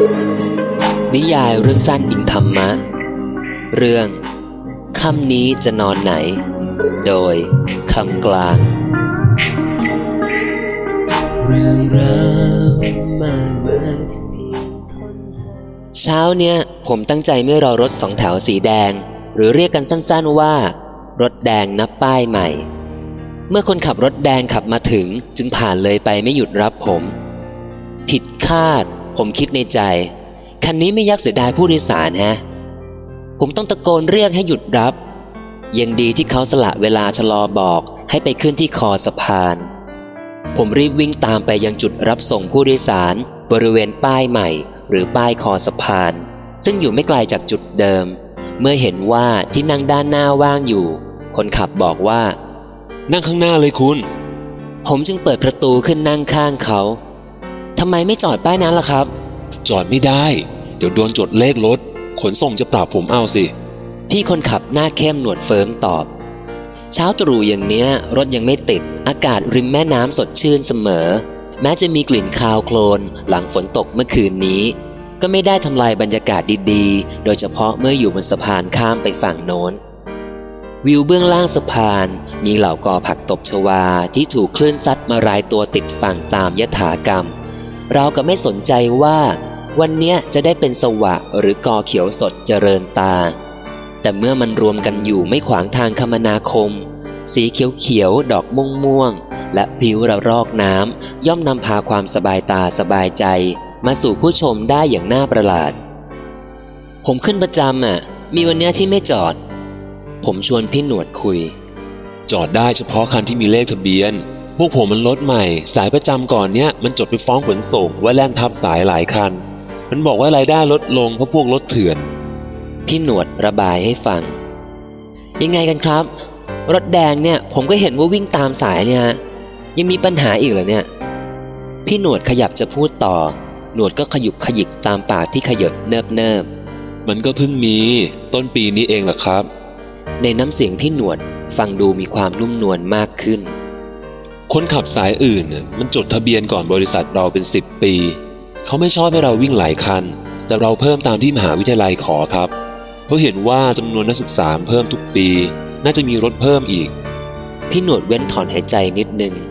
นิยายเรื่องสั้นอิงธรรมะเรื่องค่ำนี้จะนอนไหนโดยคำกลางเรื่องราวมากมายเช้าเนี่ยผมตั้งใจไม่รอรถสองแถวสีแดงหรือเรียกกันสั้นๆว่ารถแดงนับป้ายใหม่เมื่อคนขับรถแดงขับมาถึงจึงผ่านเลยไปไม่หยุดรับผมผิดคาดผมคิดในใจคันนี้ไม่ยักเสียดายผู้โดยสารฮะผมต้องตะโกนเรียกให้หยุดรับยังดีที่เขาสละเวลาชะลอบอกให้ไปขึ้นที่คอสะพานผมรีบวิ่งตามไปยังจุดรับส่งผู้โดยสารบริเวณป้ายใหม่หรือป้ายคอสะพานซึ่งอยู่ไม่ไกลจากจุดเดิมเมื่อเห็นว่าที่นั่งด้านหน้าว่างอยู่คนขับบอกว่านั่งข้างหน้าเลยคุณผมจึงเปิดประตูขึ้นนั่งข้างเขาทำไมไม่จอดป้ายนั้นล่ะครับจอดไม่ได้เดี๋ยวโดนจดเลขรถขนส่งจะปรับผมเอาสิพี่คนขับหน้าเข้มหนวดเฟิร์มตอบเช้าตรู่อย่างเนี้ยรถยังไม่ติดอากาศริมแม่น้ำสดชื่นเสมอแม้จะมีกลิ่นคาวโคลนหลังฝนตกเมื่อคืนนี้ก็ไม่ได้ทำลายบรรยากาศดีๆโดยเฉพาะเมื่ออยู่บนสะพานข้ามไปฝั่งโน้นวิวเบื้องล่างสะพานมีเหล่ากอผักตบชวาที่ถูกคลื่นซัดมารายตัวติดฝั่งตามยถากรรมเราก็ไม่สนใจว่าวันเนี้ยจะได้เป็นสวะหรือกอเขียวสดเจริญตาแต่เมื่อมันรวมกันอยู่ไม่ขวางทางคมนาคมสีเขียวๆดอกม่วงๆและผิวระรอกน้ำย่อมนำพาความสบายตาสบายใจมาสู่ผู้ชมได้อย่างน่าประหลาดผมขึ้นประจำมีวันเนี้ยที่ไม่จอดผมชวนพี่หนวดคุยจอดได้เฉพาะคันที่มีเลขทะเบียนพวกผมมันรถใหม่สายประจำก่อนเนี้ยมันจดไปฟ้องขนส่งว่าแล่นทับสายหลายคันมันบอกว่ารายได้ลดลงเพราะพวกรถเถื่อนพี่หนวดระบายให้ฟังยังไงกันครับรถแดงเนี่ยผมก็เห็นว่าวิ่งตามสายเนี่ยยังมีปัญหาอีกเหรอเนี่ยพี่หนวดขยับจะพูดต่อหนวดก็ขยุกขยิกตามปากที่ขยับเนิบมันก็เพิ่งมีต้นปีนี้เองแหละครับในน้ำเสียงพี่หนวดฟังดูมีความนุ่มนวลมากขึ้นคนขับสายอื่นมันจดทะเบียนก่อนบริษัทเราเป็น10 ปีเขาไม่ชอบให้เราวิ่งหลายคันแต่เราเพิ่มตามที่มหาวิทยาลัยขอครับเพราะเห็นว่าจำนวนนักศึกษาเพิ่มทุกปีน่าจะมีรถเพิ่มอีกพี่หนวดเว้นถอนหายใจนิดนึง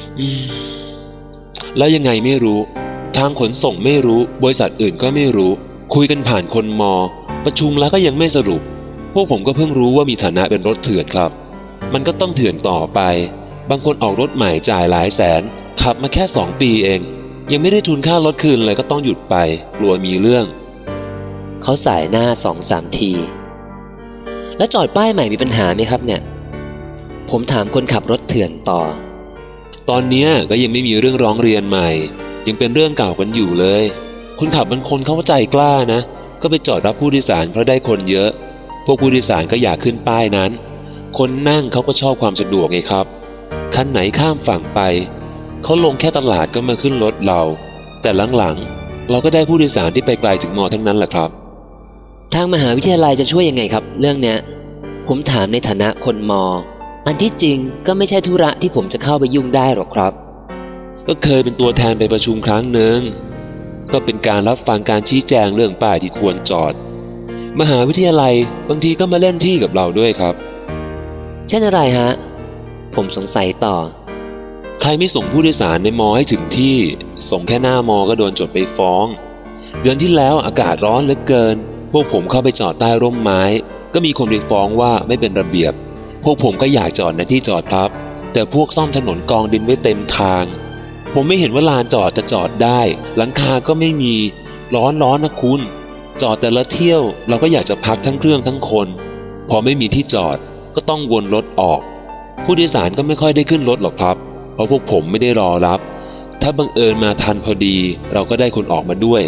แล้วยังไงไม่รู้ทางขนส่งไม่รู้บริษัทอื่นก็ไม่รู้คุยกันผ่านคนมอประชุมแล้วก็ยังไม่สรุปพวกผมก็เพิ่งรู้ว่ามีฐานะเป็นรถเถื่อนครับมันก็ต้องเถื่อนต่อไปบางคนออกรถใหม่จ่ายหลายแสนขับมาแค่2 ปีเองยังไม่ได้ทุนค่ารถคืนเลยก็ต้องหยุดไปกลัวมีเรื่องเขาสายหน้า 2-3 ทีแล้วจอดป้ายใหม่มีปัญหาไหมครับเนี่ยผมถามคนขับรถเถื่อนต่อตอนนี้ก็ยังไม่มีเรื่องร้องเรียนใหม่ยังเป็นเรื่องเก่ากันอยู่เลยคนขับบางคนเขาใจกล้านะก็ไปจอดรับผู้โดยสารเพราะได้คนเยอะพวกผู้โดยสารก็อยากขึ้นป้ายนั้นคนนั่งเขาก็ชอบความสะดวกไงครับคันไหนข้ามฝั่งไปเขาลงแค่ตลาดก็มาขึ้นรถเราแต่หลังๆเราก็ได้ผู้โดยสารที่ไปไกลถึงมอทั้งนั้นแหละครับทางมหาวิทยาลัยจะช่วยยังไงครับเรื่องเนี้ยผมถามในฐานะคนมออันที่จริงก็ไม่ใช่ธุระที่ผมจะเข้าไปยุ่งได้หรอกครับก็เคยเป็นตัวแทนไปประชุมครั้งหนึ่งก็เป็นการรับฟังการชี้แจงเรื่องป้ายที่ควรจอดมหาวิทยาลัยบางทีก็มาเล่นที่กับเราด้วยครับเช่นอะไรฮะผมสงสัยต่อใครไม่ส่งผู้โดยสารในมอให้ถึงที่ส่งแค่หน้ามอก็โดนจดไปฟ้องเดือนที่แล้วอากาศร้อนเหลือเกินพวกผมเข้าไปจอดใต้ร่มไม้ก็มีคนไปฟ้องว่าไม่เป็นระเบียบพวกผมก็อยากจอดในที่จอดครับแต่พวกซ่อมถนนกองดินไว้เต็มทางผมไม่เห็นว่าลานจอดจะจอดได้หลังคาก็ไม่มีร้อนนะคุณจอดแต่ละเที่ยวเราก็อยากจะพักทั้งเครื่องทั้งคนพอไม่มีที่จอดก็ต้องวนรถออกผู้โดยสารก็ไม่ค่อยได้ขึ้นรถหรอกครับเพราะพวกผมไม่ได้รอรับถ้าบังเอิญมาทันพอดีเราก็ได้คนออกมาด้วย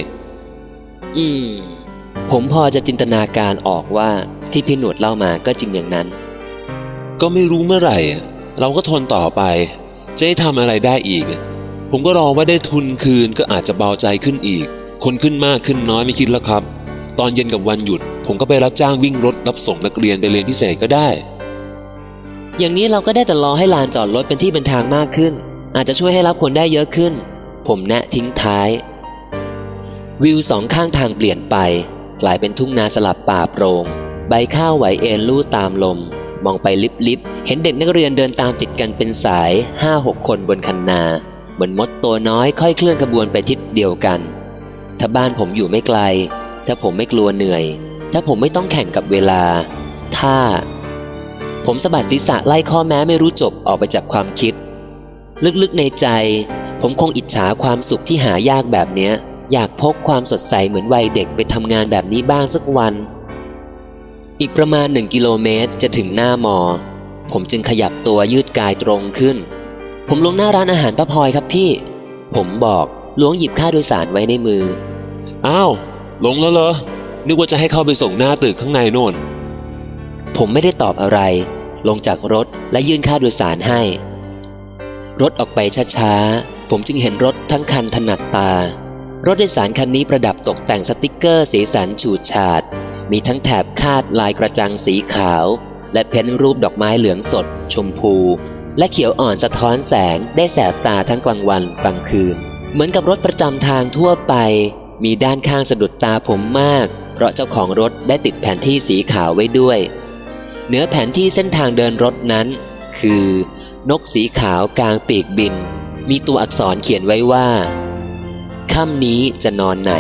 ผมพอจะจินตนาการออกว่าที่พี่หนวดเล่ามาก็จริงอย่างนั้นก็ไม่รู้เมื่อไหร่เราก็ทนต่อไปจะให้ทำอะไรได้อีกผมก็รอว่าได้ทุนคืนก็อาจจะเบาใจขึ้นอีกคนขึ้นมากขึ้นน้อยไม่คิดแล้วครับตอนเย็นกับวันหยุดผมก็ไปรับจ้างวิ่งรถรับส่งนักเรียนไปเรียนพิเศษก็ได้อย่างนี้เราก็ได้แต่รอให้ลานจอดรถเป็นที่เป็นทางมากขึ้นอาจจะช่วยให้รับคนได้เยอะขึ้นผมแนะทิ้งท้ายวิวสองข้างทางเปลี่ยนไปกลายเป็นทุ่งนาสลับป่าโปร่งใบข้าวไหวเอ็นลู่ตามลมมองไปลิบๆเห็นเด็กนักเรียนเดินตามติดกันเป็นสาย 5-6 คนบนคันนาเหมือนมดตัวน้อยค่อยเคลื่อนขบวนไปทิศเดียวกันถ้าบ้านผมอยู่ไม่ไกลถ้าผมไม่กลัวเหนื่อยถ้าผมไม่ต้องแข่งกับเวลาถ้าผมสะบัดศีรษะไล่ข้อแม้ไม่รู้จบออกไปจากความคิดลึกๆในใจผมคงอิจฉาความสุขที่หายากแบบเนี้ยอยากพกความสดใสเหมือนวัยเด็กไปทำงานแบบนี้บ้างสักวันอีกประมาณ1 กิโลเมตรจะถึงหน้ามอผมจึงขยับตัวยืดกายตรงขึ้นผมลงหน้าร้านอาหารป้าพลอยครับพี่ผมบอกล้วงหยิบค่าโดยสารไว้ในมืออ้าวลงแล้วเหรอนึกว่าจะให้เข้าไปส่งหน้าตึกข้างในโน่นผมไม่ได้ตอบอะไรลงจากรถและยื่นค่าโดยสารให้รถออกไปช้าๆผมจึงเห็นรถทั้งคันถนัดตารถโดยสารคันนี้ประดับตกแต่งสติกเกอร์สีสันฉูดฉาดมีทั้งแถบคาดลายกระจังสีขาวและเพ้นรูปดอกไม้เหลืองสดชมพูและเขียวอ่อนสะท้อนแสงได้แสบตาทั้งกลางวันกลางคืนเหมือนกับรถประจำทางทั่วไปมีด้านข้างสะดุดตาผมมากเพราะเจ้าของรถได้ติดแผนที่สีขาวไว้ด้วยเหนือแผนที่เส้นทางเดินรถนั้นคือนกสีขาวกลางปีกบินมีตัวอักษรเขียนไว้ว่าค่ำนี้จะนอนไหน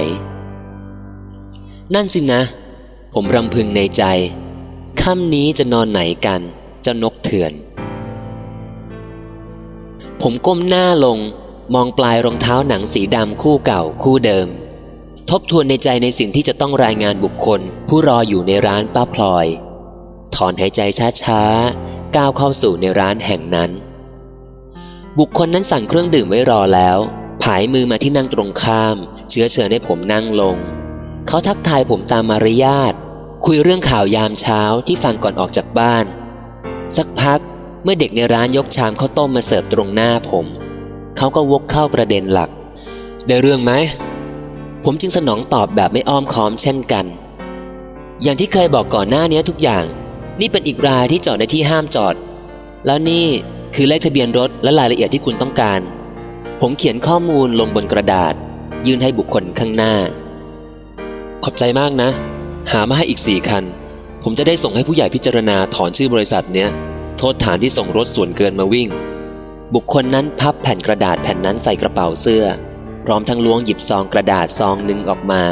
นั่นสินะผมรำพึงในใจค่ำนี้จะนอนไหนกันเจ้านกเถื่อนผมก้มหน้าลงมองปลายรองเท้าหนังสีดำคู่เก่าคู่เดิมทบทวนในใจในสิ่งที่จะต้องรายงานบุคคลผู้รออยู่ในร้านป้าพลอยถอนหายใจช้าๆก้าวเข้าสู่ในร้านแห่งนั้นบุคคลนั้นสั่งเครื่องดื่มไว้รอแล้วผายมือมาที่นั่งตรงข้ามเชื้อเชิญให้ผมนั่งลงเขาทักทายผมตามมารยาทคุยเรื่องข่าวยามเช้าที่ฟังก่อนออกจากบ้านสักพักเมื่อเด็กในร้านยกชามข้าวต้มมาเสิร์ฟตรงหน้าผมเขาก็วกเข้าประเด็นหลักได้เรื่องไหมผมจึงสนองตอบแบบไม่อ้อมค้อมเช่นกันอย่างที่เคยบอกก่อนหน้านี้ทุกอย่างนี่เป็นอีกรายที่จอดในที่ห้ามจอดแล้วนี่คือเลขทะเบียนรถและรายละเอียดที่คุณต้องการผมเขียนข้อมูลลงบนกระดาษยื่นให้บุคคลข้างหน้าขอบใจมากนะหามาให้อีก4 คันผมจะได้ส่งให้ผู้ใหญ่พิจารณาถอนชื่อบริษัทเนี้ยโทษฐานที่ส่งรถส่วนเกินมาวิ่งบุคคลนั้นพับแผ่นกระดาษแผ่นนั้นใส่กระเป๋าเสื้อพร้อมทั้งล้วงหยิบซองกระดาษซองหนึ่งออกมา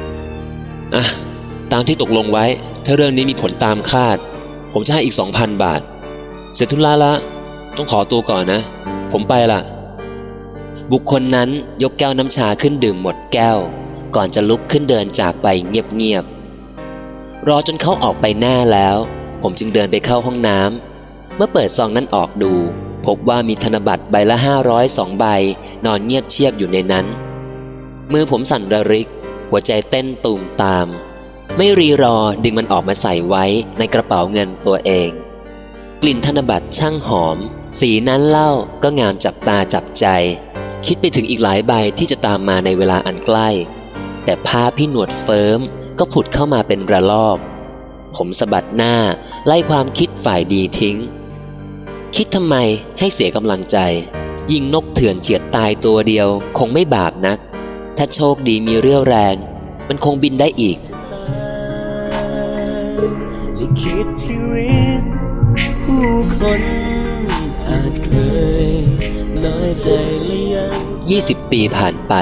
ตามที่ตกลงไว้ถ้าเรื่องนี้มีผลตามคาดผมจะให้อีก 2,000 บาทเสร็จธุระละต้องขอตัวก่อนนะผมไปละบุคคลนั้นยกแก้วน้ำชาขึ้นดื่มหมดแก้วก่อนจะลุกขึ้นเดินจากไปเงียบๆรอจนเขาออกไปแน่แล้วผมจึงเดินไปเข้าห้องน้ำเมื่อเปิดซองนั้นออกดูพบว่ามีธนบัตรใบละ500 2 ใบนอนเงียบเชียบอยู่ในนั้นมือผมสั่นระริกหัวใจเต้นตูมตามไม่รีรอดึงมันออกมาใส่ไว้ในกระเป๋าเงินตัวเองกลิ่นธนบัตรช่างหอมสีนั้นเล่าก็งามจับตาจับใจคิดไปถึงอีกหลายใบที่จะตามมาในเวลาอันใกล้แต่ภาพพี่หนวดเฟิร์มก็ผุดเข้ามาเป็นระลอกผมสะบัดหน้าไล่ความคิดฝ่ายดีทิ้งคิดทำไมให้เสียกำลังใจยิงนกเถื่อนเฉียดตายตัวเดียวคงไม่บาปนักถ้าโชคดีมีเรี่ยวแรงมันคงบินได้อีกคิดชีวิตผู้คนอาจเคยน้อยใจและยัง 20 ปีผ่านไป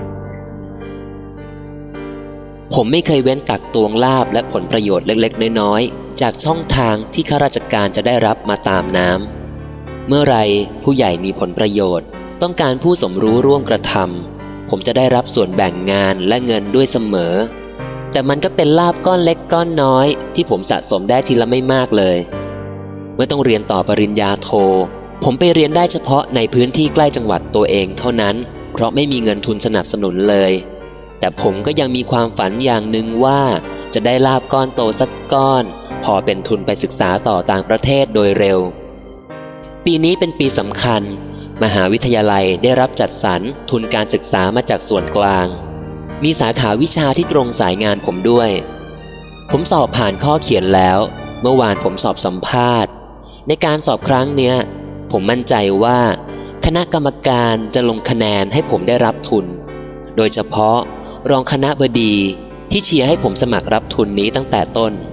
ผมไม่เคยเว้นตักตวงลาภและผลประโยชน์เล็กๆน้อยๆจากช่องทางที่ข้าราชการจะได้รับมาตามน้ำเมื่อไรผู้ใหญ่มีผลประโยชน์ต้องการผู้สมรู้ร่วมกระทำผมจะได้รับส่วนแบ่งงานและเงินด้วยเสมอแต่มันก็เป็นลาภก้อนเล็กก้อนน้อยที่ผมสะสมได้ทีละไม่มากเลยเมื่อต้องเรียนต่อปริญญาโทผมไปเรียนได้เฉพาะในพื้นที่ใกล้จังหวัดตัวเองเท่านั้นเพราะไม่มีเงินทุนสนับสนุนเลยแต่ผมก็ยังมีความฝันอย่างหนึ่งว่าจะได้ลาภก้อนโตสักก้อนพอเป็นทุนไปศึกษาต่อต่างประเทศโดยเร็วปีนี้เป็นปีสำคัญมหาวิทยาลัยได้รับจัดสรรทุนการศึกษามาจากส่วนกลางมีสาขาวิชาที่ตรงสายงานผมด้วยผมสอบผ่านข้อเขียนแล้วเมื่อวานผมสอบสัมภาษณ์ในการสอบครั้งเนี้ยผมมั่นใจว่าคณะกรรมการจะลงคะแนนให้ผมได้รับทุนโดยเฉพาะรองคณบดีที่เชียร์ให้ผมสมัครรับทุนนี้ตั้งแต่ต้น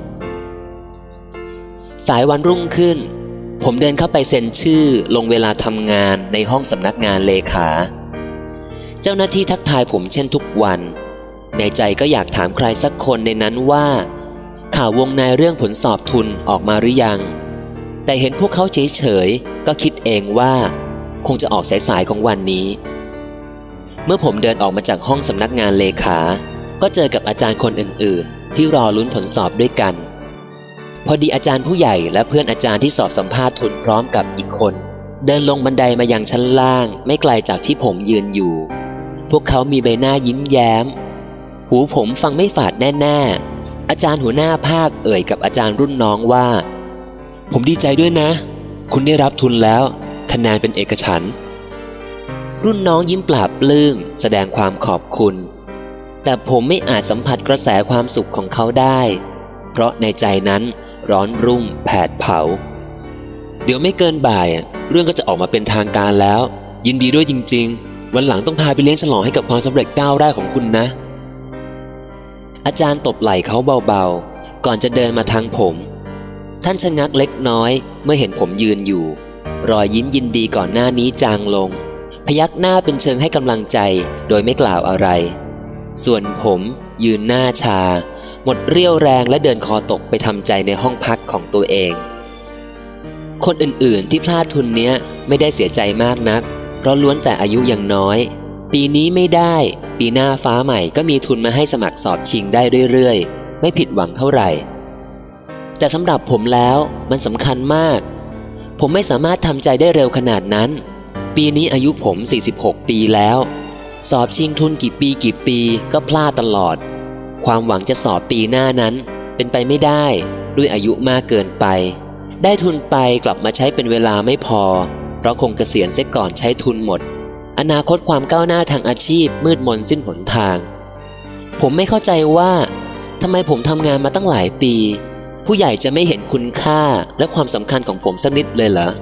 สายวันรุ่งขึ้นผมเดินเข้าไปเซ็นชื่อลงเวลาทำงานในห้องสำนักงานเลขาเจ้าหน้าที่ทักทายผมเช่นทุกวันในใจก็อยากถามใครสักคนในนั้นว่าข่าววงในเรื่องผลสอบทุนออกมาหรือยังแต่เห็นพวกเขาเฉยๆก็คิดเองว่าคงจะออกสายๆของวันนี้เมื่อผมเดินออกมาจากห้องสำนักงานเลขาก็เจอกับอาจารย์คนอื่นๆที่รอลุ้นผลสอบด้วยกันพอดีอาจารย์ผู้ใหญ่และเพื่อนอาจารย์ที่สอบสัมภาษณ์ทุนพร้อมกับอีกคนเดินลงบันไดมายังชั้นล่างไม่ไกลจากที่ผมยืนอยู่พวกเขามีใบหน้ายิ้มแย้มหูผมฟังไม่ฝาดแน่ๆอาจารย์หัวหน้าภาคเอ่ยกับอาจารย์รุ่นน้องว่าผมดีใจด้วยนะคุณได้รับทุนแล้วคะแนนเป็นเอกฉันท์รุ่นน้องยิ้มปลาบปลื้มแสดงความขอบคุณแต่ผมไม่อาจสัมผัสกระแสความสุขของเขาได้เพราะในใจนั้นร้อนรุ่มแผดเผาเดี๋ยวไม่เกินบ่ายเรื่องก็จะออกมาเป็นทางการแล้วยินดีด้วยจริงๆวันหลังต้องพาไปเลี้ยงฉลองให้กับความสำเร็จก้าวแรกของคุณนะอาจารย์ตบไหล่เขาเบาๆก่อนจะเดินมาทางผมท่านชะงักเล็กน้อยเมื่อเห็นผมยืนอยู่รอยยิ้มยินดีก่อนหน้านี้จางลงพยักหน้าเป็นเชิงให้กำลังใจโดยไม่กล่าวอะไรส่วนผมยืนหน้าชาหมดเรี่ยวแรงและเดินคอตกไปทำใจในห้องพักของตัวเองคนอื่นๆที่พลาดทุนเนี้ยไม่ได้เสียใจมากนักเพราะล้วนแต่อายุยังน้อยปีนี้ไม่ได้ปีหน้าฟ้าใหม่ก็มีทุนมาให้สมัครสอบชิงได้เรื่อยๆไม่ผิดหวังเท่าไหร่แต่สำหรับผมแล้วมันสำคัญมากผมไม่สามารถทำใจได้เร็วขนาดนั้นปีนี้อายุผม46ปีแล้วสอบชิงทุนกี่ปีก็พลาดตลอดความหวังจะสอบปีหน้านั้นเป็นไปไม่ได้ด้วยอายุมากเกินไปได้ทุนไปกลับมาใช้เป็นเวลาไม่พอเพราะคงเกษียณเสียก่อนใช้ทุนหมดอนาคตความก้าวหน้าทางอาชีพมืดมนสิ้นหนทางผมไม่เข้าใจว่าทำไมผมทำงานมาตั้งหลายปีผู้ใหญ่จะไม่เห็นคุณค่าและความสำคัญของผมสักนิดเลยเหรอ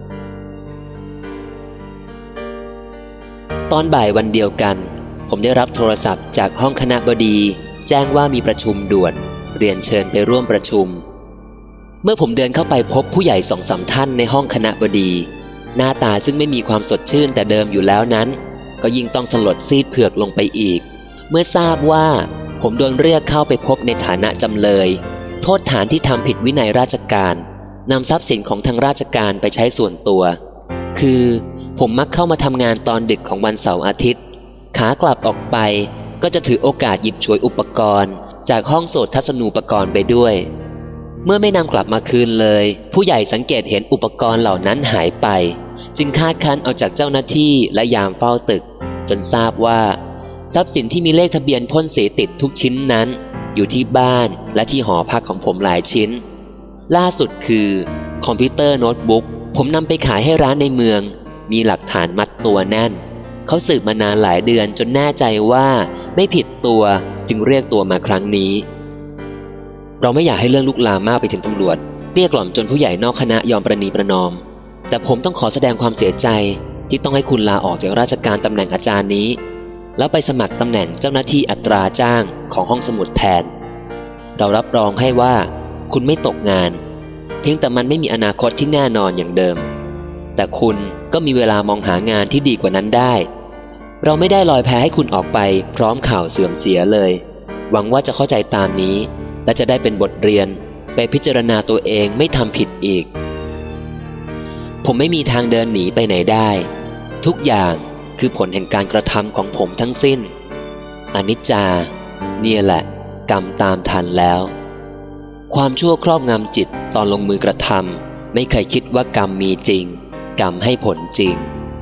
ตอนบ่ายวันเดียวกันผมได้รับโทรศัพท์จากห้องคณบดีแจ้งว่ามีประชุมด่วนเรียนเชิญไปร่วมประชุมเมื่อผมเดินเข้าไปพบผู้ใหญ่2-3 ท่านในห้องคณบดีหน้าตาซึ่งไม่มีความสดชื่นแต่เดิมอยู่แล้วนั้นก็ยิ่งต้องสลดซีดเผือกลงไปอีกเมื่อทราบว่าผมโดนเรียกเข้าไปพบในฐานะจำเลยโทษฐานที่ทำผิดวินัยราชการนำทรัพย์สินของทางราชการไปใช้ส่วนตัวคือผมมักเข้ามาทำงานตอนดึกของวันเสาร์อาทิตย์ขากลับออกไปก็จะถือโอกาสหยิบฉวยอุปกรณ์จากห้องโสตทัศนูปกรณ์ไปด้วยเมื่อไม่นำกลับมาคืนเลยผู้ใหญ่สังเกตเห็นอุปกรณ์เหล่านั้นหายไปจึงคาดคั้นเอาจากเจ้าหน้าที่และยามเฝ้าตึกจนทราบว่าทรัพย์สินที่มีเลขทะเบียนพ่นสีติดทุกชิ้นนั้นอยู่ที่บ้านและที่หอพักของผมหลายชิ้นล่าสุดคือคอมพิวเตอร์โน้ตบุ๊กผมนำไปขายให้ร้านในเมืองมีหลักฐานมัดตัวแน่นเขาสืบมานานหลายเดือนจนแน่ใจว่าไม่ผิดตัวจึงเรียกตัวมาครั้งนี้เราไม่อยากให้เรื่องลุกลามมากไปถึงตำรวจเกลี้ยกล่อมจนผู้ใหญ่นอกคณะยอมประนีประนอมแต่ผมต้องขอแสดงความเสียใจที่ต้องให้คุณลาออกจากราชการตำแหน่งอาจารย์นี้แล้วไปสมัครตำแหน่งเจ้าหน้าที่อัตราจ้างของห้องสมุดแทนเรารับรองให้ว่าคุณไม่ตกงานเพียงแต่มันไม่มีอนาคตที่แน่นอนอย่างเดิมแต่คุณก็มีเวลามองหางานที่ดีกว่านั้นได้เราไม่ได้ลอยแพให้คุณออกไปพร้อมข่าวเสื่อมเสียเลยหวังว่าจะเข้าใจตามนี้และจะได้เป็นบทเรียนไปพิจารณาตัวเองไม่ทำผิดอีกผมไม่มีทางเดินหนีไปไหนได้ทุกอย่างคือผลแห่งการกระทำของผมทั้งสิ้นอนิจจาเนี่ยแหละกรรมตามทันแล้วความชั่วครอบงำจิตตอนลงมือกระทำไม่เคยคิดว่ากรรมมีจริงกรรมให้ผลจริง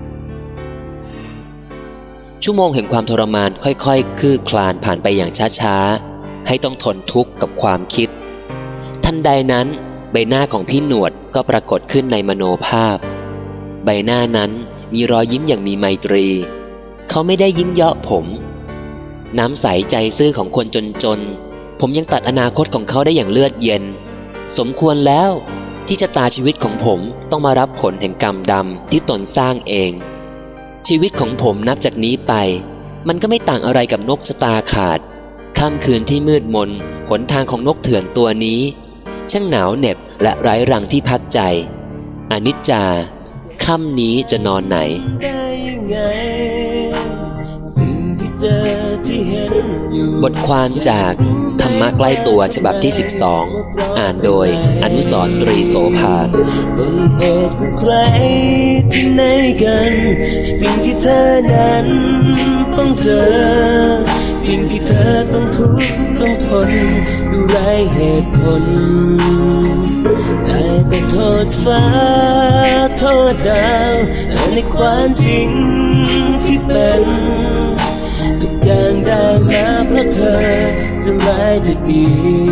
ชั่วโมงแห่งความทรมานค่อยๆคืบคลานผ่านไปอย่างช้าๆให้ต้องทนทุกข์กับความคิดทันใดนั้นใบหน้าของพี่หนวดก็ปรากฏขึ้นในมโนภาพใบหน้านั้นมีรอยยิ้มอย่างมีไมตรีเขาไม่ได้ยิ้มเยาะผมน้ำใสใจซื่อของคนจนๆผมยังตัดอนาคตของเขาได้อย่างเลือดเย็นสมควรแล้วที่ชะตาชีวิตของผมต้องมารับผลแห่งกรรมดำที่ตนสร้างเองชีวิตของผมนับจากนี้ไปมันก็ไม่ต่างอะไรกับนกชะตาขาดค่ำคืนที่มืดมนหนทางของนกเถื่อนตัวนี้ช่างหนาวเหน็บและไร้รังที่พักใจอนิจจาค่ำนี้จะนอนไหนได้ยังไงสิ่งที่เจอที่เห็นอยู่บทความจากธรรมะใกล้ตัวฉบับที่ 12 อ่านโดยอนุสรณ์ตรีโสภาต้นเหตุของใครที่ไหนกันสิ่งที่เธอนั้นต้องเจอสิ่งที่เธอต้องทุกข์ต้องทนดูไร้เหตุผลได้แต่โทษฟ้าโทษดาวในความจริงที่เป็นทุกอย่างได้มาเพราะเธอจะร้ายจะดี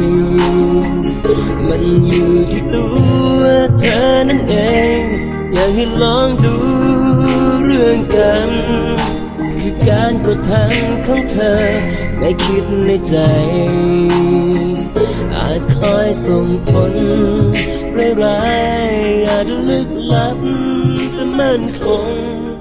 มันอยู่ที่ตัวเธอนั่นเองอยากให้ลองดูเรื่องกันคือการกระทำของเธอไม่คิดในใจอาจคอยส่งผลร้ายๆอาจลึกลับแต่มั่นคง